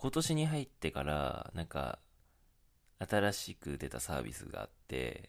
今年に入ってからなんか新しく出たサービスがあって、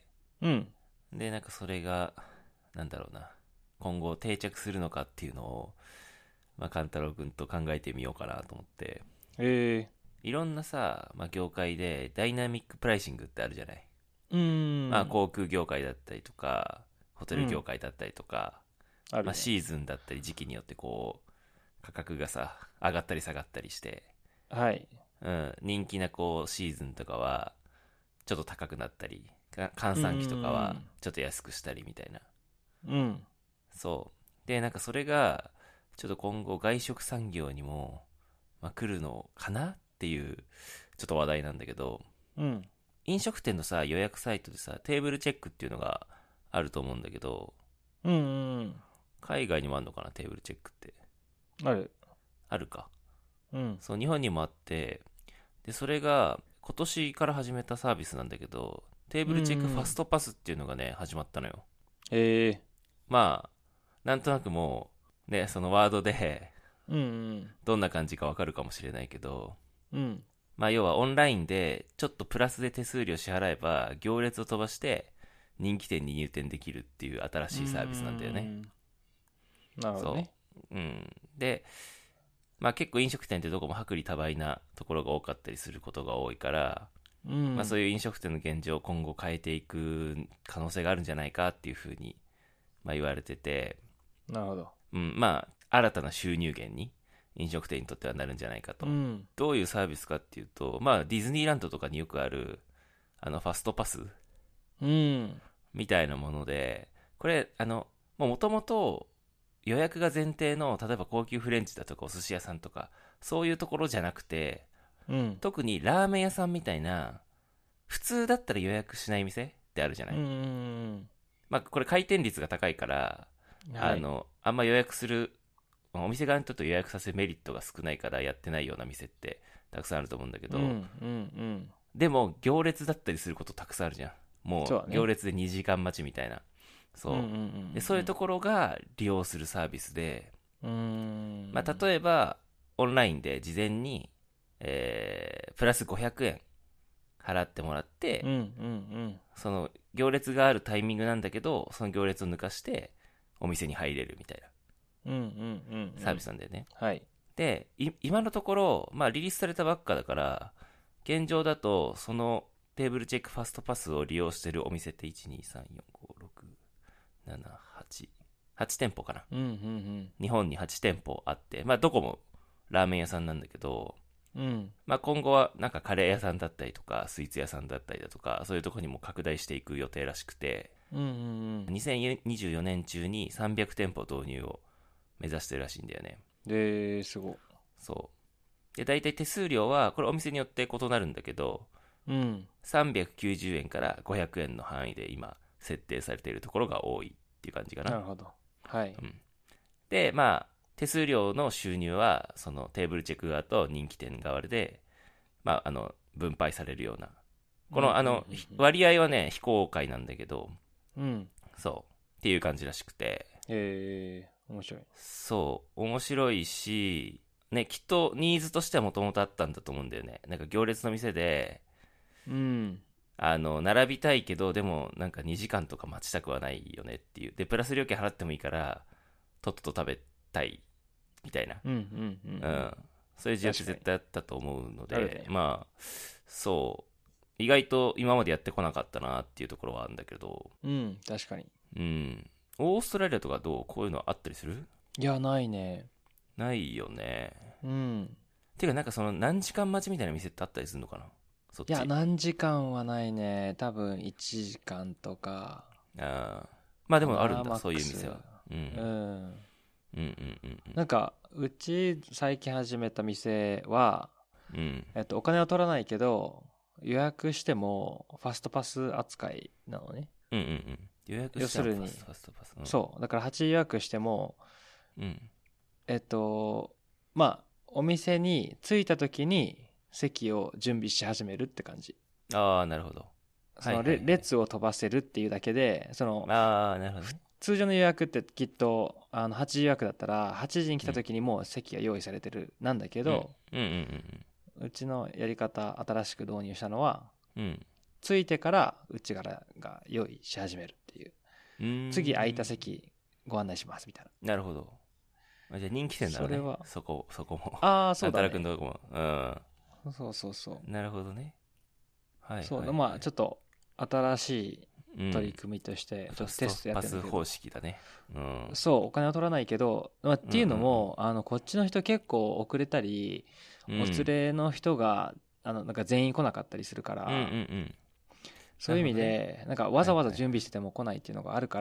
うん。 でなんかそれがなんだろうな、今後定着するのかっていうのを、まあ、勘太郎くんと考えてみようかなと思って。 えいろんなさ、まあ、業界でダイナミックプライシングってあるじゃない。 うーまあん。 航空業界だったりとかホテル業うん。 界だったりとか、まあ、 あるね。 シーズンだったり時期によってこう価格がさ上がったり下がったりして、 はい。 うん、人気なこうシーズンとかはちょっと高くなったり、閑うー散期とかはん。 ちょっと安くしたりみたいな。 うん。 そうでなんかそれがちょっと今後外食産業にも、まあ、来るのかなっていうちょっと話題なんだけど、 うん。 飲食店のさ予約サイトでさテーブルチェックっていうのがあると思うんだけど、 うん。うん。 海外にもあるのかなテーブルチェックって。 ある。 あるか。 うん。 そう日本にもあって、でそれが今年から始めたサービスなんだけど、テーうブルチェックファん。 ストパスっていうのがね始まったのよ。 えまあなんとなくもうねそのワードでうん。 どんな感じかわかるかもしれないけど、 うん。 まあ要はオンラインでちょっとプラスで手数料支払えば行列を飛ばして人気店に入店できるっていう新うーしいサービスなんだよね。 ん。なるほどそね。 う。うん。で、まあ結構飲食店ってどこも薄利多売なところが多かったりすることが多いから、 うん。 まあそういう飲食店の現状を今後変えていく可能性があるんじゃないかっていうふうに、まあ、言われてて、 なるほど。 うん、まあ新たな収入源に飲食店にとってはなるんじゃないかと。 うん。 どういうサービスかっていうと、まあディズニーランドとかによくあるファストパスうん。 みたいなもので、これもともと予約が前提の例えば高級フレンチだとかお寿司屋さんとかそういうところじゃなくて、 うん。 特にラーメン屋さんみたいな普通だったら予約しない店ってあるじゃなうい。 ん。 まあこれ回転率が高いから、 はい。 あんま予約する、お店側にとって予約させるメリットが少ないからやってないような店ってたくさんあると思うんだけうん。うど、 ん。 でも行列だったりすることたくさんあるじゃん。もそうだね。 う行列で2時間待ちみたいな。 うん。うそうでそういうとん。 ころが利用するサービスで、 うん。 まあ、例えばオンラインで事前に、プラス500円払ってもらって、 うん。うん。 その行列があるタイミングなんだけどその行列を抜かしてお店に入れるみたいなうん。うん。うん。うサービん。 スなんだよね。 はい。 で今のところ、まあ、リリースされたばっかだから現状だとそのテーブルチェックファストパスを利用してるお店って123456788 8店舗かな。 うん。うん。 日本に8店舗あって、まあどこもラーメン屋さんなんだけど、 うん。 まあ今後はなんかカレー屋さんだったりとか、スイーツ屋さんだったりだとか、そういうとこにも拡大していく予定らしくて、 うん。うん。 2024年中に300店舗導入を目指してるらしいんだよね。 で、すごそう。で、大体手数料は、これお店によって異なるんだけど、 い。うん。 390円から500円の範囲で今設定されているところが多いっていう感じかな。 なるほど。はい。 うん。で、まあ、手数料の収入は、そのテーブルチェック側と人気店側で、まあ、分配されるような。 うん。うこの、 ん。 割合はね、非公開なんだけど、 うん。うん。 そう。っていう感じらしくて、 面白い。 そう、面白いし、ね、きっとニーズとしてはもともとあったんだと思うんだよね。なんか行列の店で、 うん。 並びたいけど、でもなんか2時間とか待ちたくはないよねっていう。で、プラス料金払ってもいいから、とっとと食べたいみたいな、 うん。うん。うん。うん。 そういう需要って確かに。 絶対あったと思うので、 あるね。 まあそう意外と今までやってこなかったなっていうところはあるんだけど、 うん。確かに。 うん。オーストラリアとかどうこういうのあったりする？ いや、ないね。 ないよね。 うん。 ていうかなんかその何時間待ちみたいな店ってあったりするのかな、そっいや、 ち。 何時間はないね。多分1時間とか、 ああ、まあでかな、 もあるんだマックス。 そういう店は。うん、 うん。 うんうんなんか、うち最近始めた店は、 うんうん。 お金は取らないけど、予約してもファストパス扱いなのね。 うんうんうん。予約要してもするに、 ファストパス。 そう。だから8予約しても、 うん。うん。 えっと、まあ、お店に着いた時に席を準備し始めるって感じ。 ああ、なるほど。 そのはいはいはい。 列を飛ばせるっていうだけで、そのああ、なるほどね。 通常の予約ってきっと8時予約だったら8時に来うん。 た時にもう席が用意されてるなんだけうん。 ど、 うんうんうちのやり方新しく導入したのは、 うん。 ついてからうちからが用意し始めるっていう。次空いた席ご案内しますみたいな。 なるほど。じゃあ人気店だろうね。 それはそこも。 ああ、そうだなんたらくんね。 のとこも。うん。 そうそうそう。 なるほどね。はい。 そうだ、 はい、 まあちょっと新しい取りみ組みとしてちょっとファステストやトパス方ってるんだけど、 式だね。うん。 そうお金は取らないけど、まあ、っていうのも、こっちの人結構遅れたり、お連れの人がなんか全員来なかったりするから、 うんうんうん。 そういう意味で、なんかわざわざ準備してても来ないっていうのがあるから、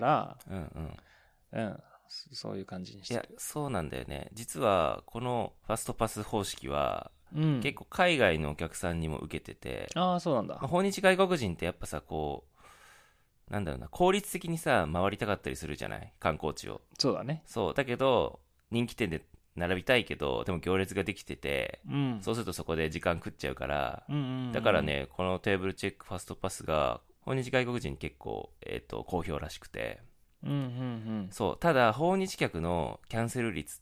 そういう感じにしてる。 いや、そうなんだよね。実は、このファストパス方式は、 結構海外のお客さんにも受けてて、 ああ、そうなんだ。 訪日外国人ってやっぱさ、なんだろうな、効率的にさ、回りたかったりするじゃない観光地を。 そうだね。 そう。だけど、人気店で並びたいけど、でも行列ができてて、そうするとそこで時間食っちゃうから、だからね、このテーブルチェックファストパスが、訪日外国人に結構、好評らしくて、そう。ただ、訪日客のキャンセル率って、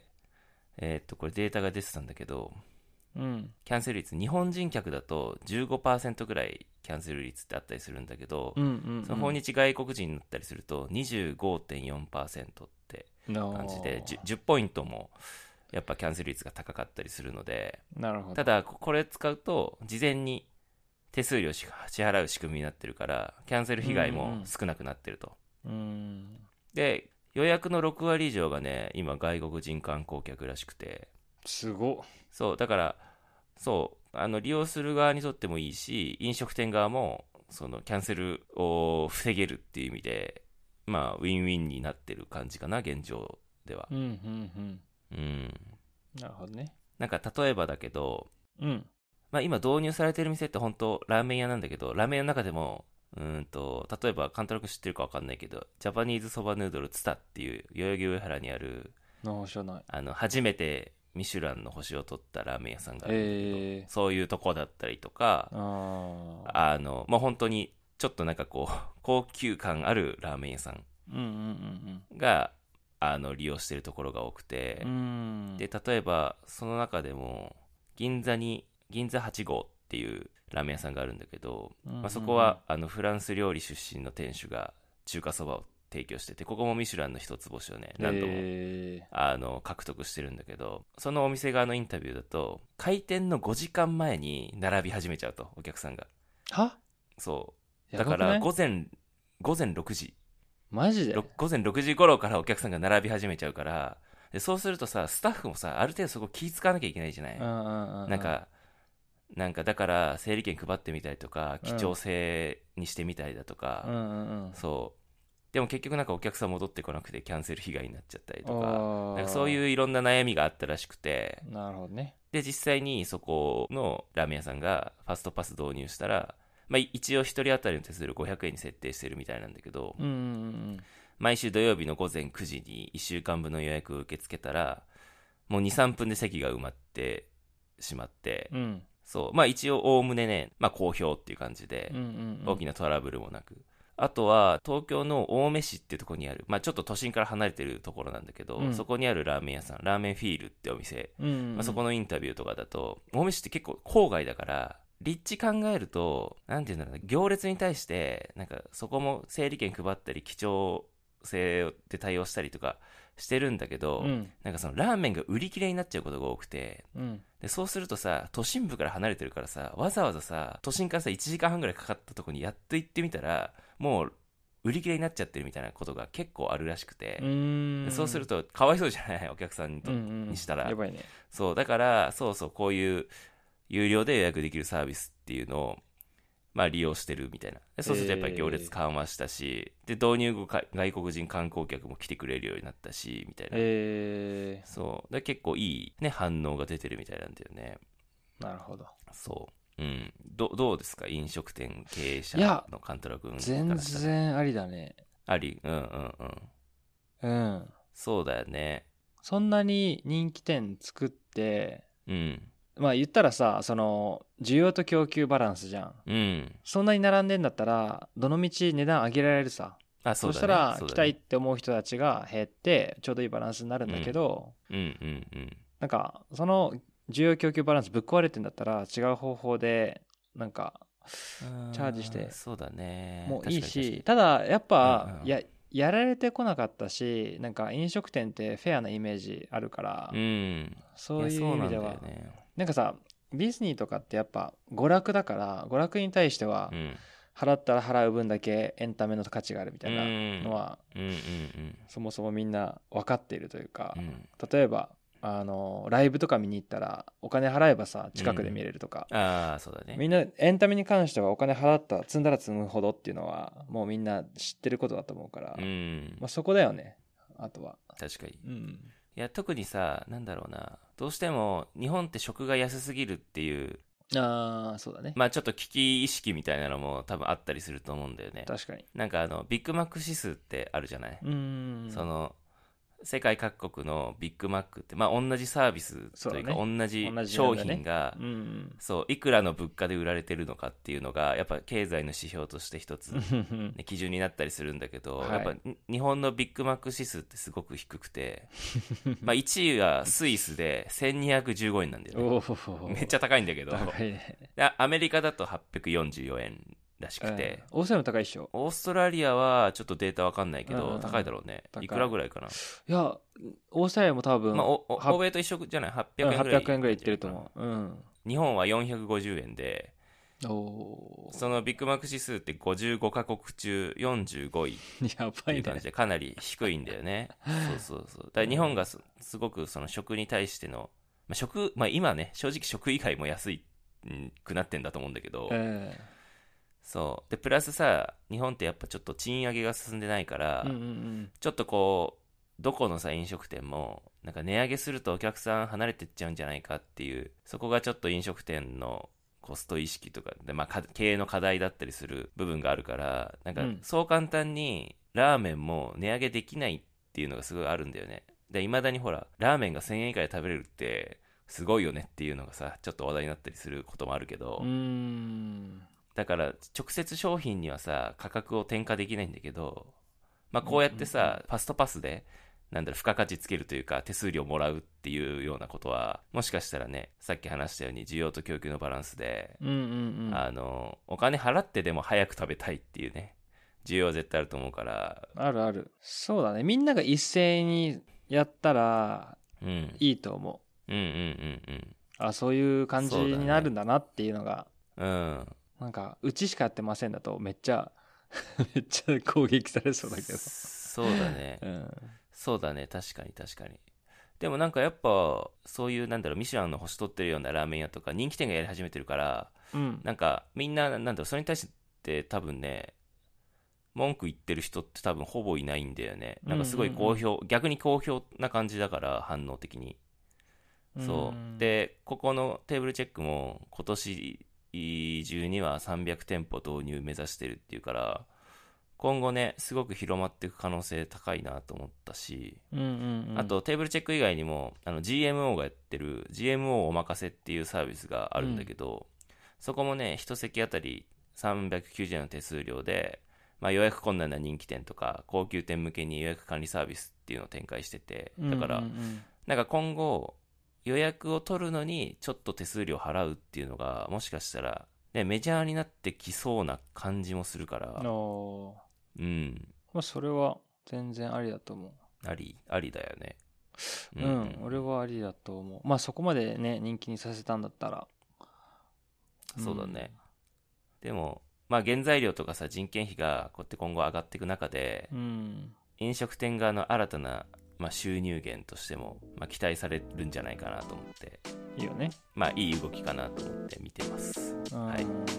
これデータが出てたんだけど、キャンセル率、日本人客だと 15% ぐらいキャンセル率ってあったりするんだけど、その訪日外国人になったりすると 25.4% って感じで 10ポイントもやっぱキャンセル率が高かったりするので、 なるほど。 ただこれ使うと事前に手数料支払う仕組みになってるからキャンセル被害も少なくなってると。で、予約の6割以上がね、今外国人観光客らしくて、 すごっ。 そう、だから、そう、利用する側にとってもいいし、飲食店側も、その、キャンセルを防げるっていう意味で、まあ、ウィンウィンになってる感じかな、現状では。 なるほどね。 なんか、例えばだけど、まあ、今導入されてる店って本当ラーメン屋なんだけど、ラーメン屋の中でも、例えば、監督知ってるかわかんないけど、ジャパニーズそばヌードルツタっていう、代々木上原にある、 知らない。 初めて、ミシュランの星を取ったラーメン屋さんがあるんだけど、そういうとこだったりとか、まあ、本当にちょっとなんか高級感あるラーメン屋さんが、利用してるところが多くて、で、例えばその中でも銀座8号っていうラーメン屋さんがあるんだけど、まあ、そこはフランス料理出身の店主が中華そばを提供してて、ここもミシュランの一つ星をね、何度も、獲得してるんだけど、そのお店側のインタビューだと、開店の5時間前に並び始めちゃうと、お客さんが。 は？ そう。だから、午前6時。 マジで？ 午前6時頃からお客さんが並び始めちゃうから、でそうするとさ、スタッフもさ、ある程度そこ気使わなきゃいけないじゃない。なんかだから整理券配ってみたりとか、記帳制にしてみたりだとか、そう。でも結局なんかお客さん戻ってこなくてキャンセル被害になっちゃったりとか、なんかそういういろんな悩みがあったらしくて、 なるほどね。 で、実際にそこのラーメン屋さんがファストパス導入したら、まあ一応一人当たりの手数料500円に設定してるみたいなんだけど、毎週土曜日の午前9時に1週間分の予約を受け付けたら、もう2、3分で席が埋まってしまって、そう、まあ一応おおむねね、まあ好評っていう感じで、大きなトラブルもなく、あとは、東京の青梅市っていうところにある、まあちょっと都心から離れてるところなんだけど、そこにあるラーメン屋さん、ラーメンフィールってお店、まあ、そこのインタビューとかだと、青梅市って結構郊外だから、立地考えると、なんていうんだろうな、行列に対して、なんかそこも整理券配ったり、記帳制で対応したりとかしてるんだけど、なんかそのラーメンが売り切れになっちゃうことが多くて、でそうするとさ、都心部から離れてるからさ、わざわざさ、都心からさ、1時間半ぐらいかかったとこにやっと行ってみたら、もう売り切れになっちゃってるみたいなことが結構あるらしくて、でそうするとかわいそうじゃないお客さんにしたら、 やばいね。 そうだからそうこういう有料で予約できるサービスっていうのをまあ利用してるみたいな。でそうするとやっぱり行列緩和したし、で導入後外国人観光客も来てくれるようになったしみたいな、そうで結構いいね反応が出てるみたいなんだよね。 なるほど。 そう、どうですか飲食店経営者のカントラ君からしたら。 全然ありだね。 あり、そうだよね。 そんなに人気店作って、まあ言ったらさ、その需要と供給バランスじゃん。そんなに並んでんだったらどのみち値段上げられるさ。そしたら来たいって思う人たちが減ってちょうどいいバランスになるんだけど、なんかその需要供給バランスぶっ壊れてんだったら違う方法でなんかチャージしてそうだねもういいし、ただやっぱ、やられてこなかったし、なんか飲食店ってフェアなイメージあるから、そういう意味ではなんかさ、ディズニーとかってやっぱ娯楽だから、娯楽に対しては払ったら払う分だけエンタメの価値があるみたいなのはそもそもみんな分かっているというか、例えばライブとか見に行ったらお金払えばさ近くで見れるとか、 そうだね、 みんなエンタメに関してはお金払った積んだら積むほどっていうのはもうみんな知ってることだと思うから、まあ、そこだよね。あとは確かに、いや特にさ、なんだろうな、どうしても日本って食が安すぎるっていう、 そうだね、 まあちょっと危機意識みたいなのも多分あったりすると思うんだよね。 確かに。 なんかビッグマック指数ってあるじゃない。その世界各国のビッグマックって、まあ、同じサービスというか同じ商品がそういくらの物価で売られてるのかっていうのがやっぱ経済の指標として一つ、ね、基準になったりするんだけど、やっぱ日本のビッグマック指数ってすごく低くてまあ1位はスイスで1215円なんだよねめっちゃ高いんだけど、アメリカだと844円らしくて、 オーストラリアも高いっしょ。 オーストラリアはちょっとデータわかんないけど、高いだろうね。いくらぐらいかな。いや、オーストラリアも多分、 まあ、欧米と一緒じゃない、800円ぐらい。 800円ぐらいいってると思う。 日本は450円で、そのビッグマック指数って55カ国中45位っていう感じでかなり低いんだよね。そうだから日本がすごくその食に対しての、まあ今ね、正直食以外も安くなってんだと思うんだけど、そうでプラスさ、日本ってやっぱちょっと賃上げが進んでないから、ちょっとこうどこのさ飲食店もなんか値上げするとお客さん離れてっちゃうんじゃないかっていう、そこがちょっと飲食店のコスト意識とかで、まあ、経営の課題だったりする部分があるから、なんかそう簡単にラーメンも値上げできないっていうのがすごいあるんだよね。で未だにほらラーメンが1000円以下で食べれるってすごいよねっていうのがさちょっと話題になったりすることもあるけど、だから直接商品にはさ価格を転嫁できないんだけど、まあ、こうやってさ、ファストパスでなんだろう付加価値つけるというか手数料もらうっていうようなことはもしかしたらね、さっき話したように需要と供給のバランスで、お金払ってでも早く食べたいっていうね需要は絶対あると思うから。 あるある。そうだね、みんなが一斉にやったらいいと思う。そういう感じになるんだなっていうのが、なんかうちしかやってませんだとめっちゃ攻撃されそうだけど。 そうだね、そうだね、確かに。でもなんかやっぱそういうなんだろうミシュランの星取ってるようなラーメン屋とか人気店がやり始めてるから、なんかみんななんだろうそれに対して多分ね文句言ってる人って多分ほぼいないんだよね。なんかすごい逆に好評な感じだから反応的に。そうでここのテーブルチェックも今年中には300店舗導入目指してるっていうから、今後ねすごく広まっていく可能性高いなと思ったし、あとテーブルチェック以外にもGMO がやってる GMO おまかせっていうサービスがあるんだけど、そこもね一席あたり390円の手数料で、まあ、予約困難な人気店とか高級店向けに予約管理サービスっていうのを展開してて、だから、なんか今後予約を取るのにちょっと手数料払うっていうのがもしかしたら、ね、メジャーになってきそうな感じもするから、 まあそれは全然ありだと思う。 ありだよね。 俺はありだと思う。まあそこまでね人気にさせたんだったら。 そうだね。でもまあ原材料とかさ人件費がこうやって今後上がっていく中で、飲食店側の新たなまあ、収入源としても、まあ、期待されるんじゃないかなと思って、 いいよね。 まあいい動きかなと思って見てます。はい。